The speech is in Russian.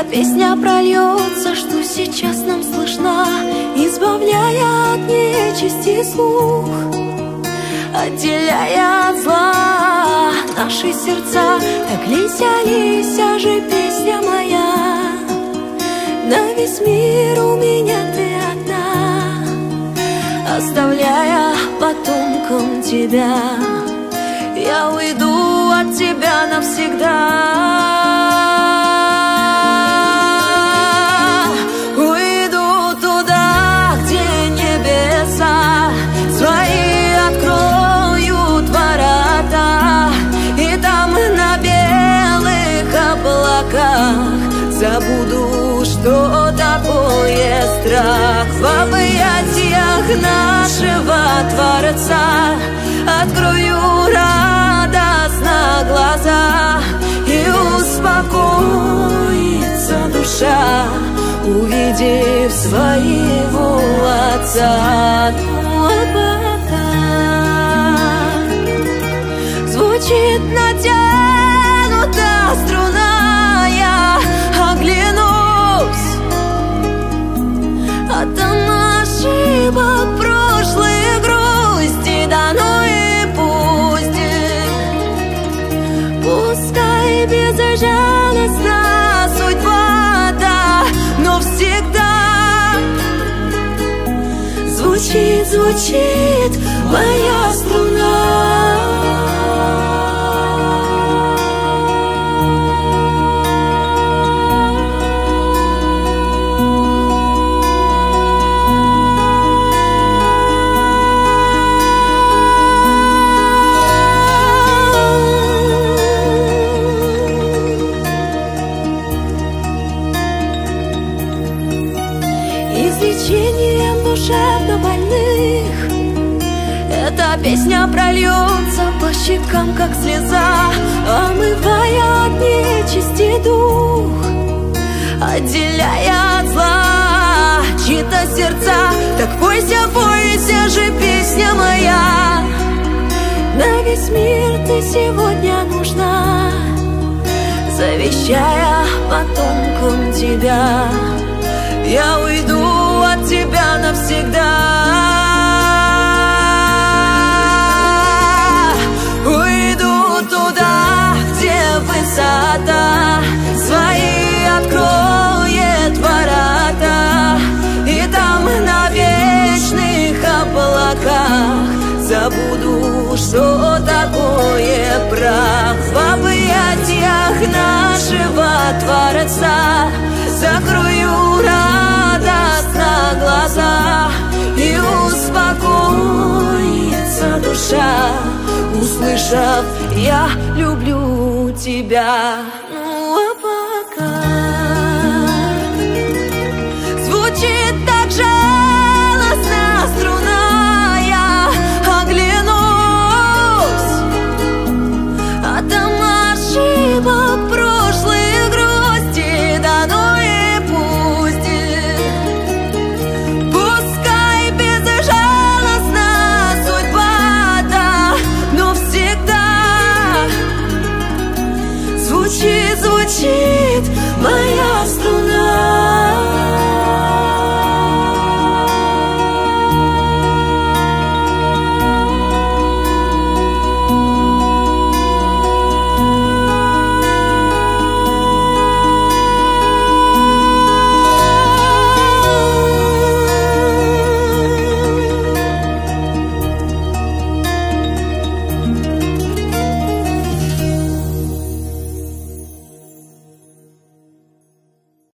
песня прольется, что сейчас нам слышна, избавляя от нечисти слух, отделяя от зла наши сердца. Так лися, лися же, песня моя, на весь мир у меня ты одна, оставляя потомкам тебя. Я уйду от тебя навсегда. Забуду, что такое страх, в объятиях нашего Творца. Открою радостно глаза, и успокоится душа, увидев своего Отца. Звучит натянута струна, я оглянусь от ошибок прошлой грусти, да ну и пусть. Пускай безжалостна судьба, да, но всегда звучит, звучит моя струна. Излечением душевно больных эта песня прольется по щекам, как слеза, омывая от нечисти дух, отделяя от зла чьи-то сердца. Так бойся, бойся же, песня моя, на весь мир ты сегодня нужна, завещая потомкам тебя. Я уйду от тебя навсегда. Уйду туда, где высота свои откроет ворота, и там на вечных облаках забуду, что такое прах, в объятиях нашего Творца. Закрою радостно глаза, и успокоится душа, услышав: я люблю тебя.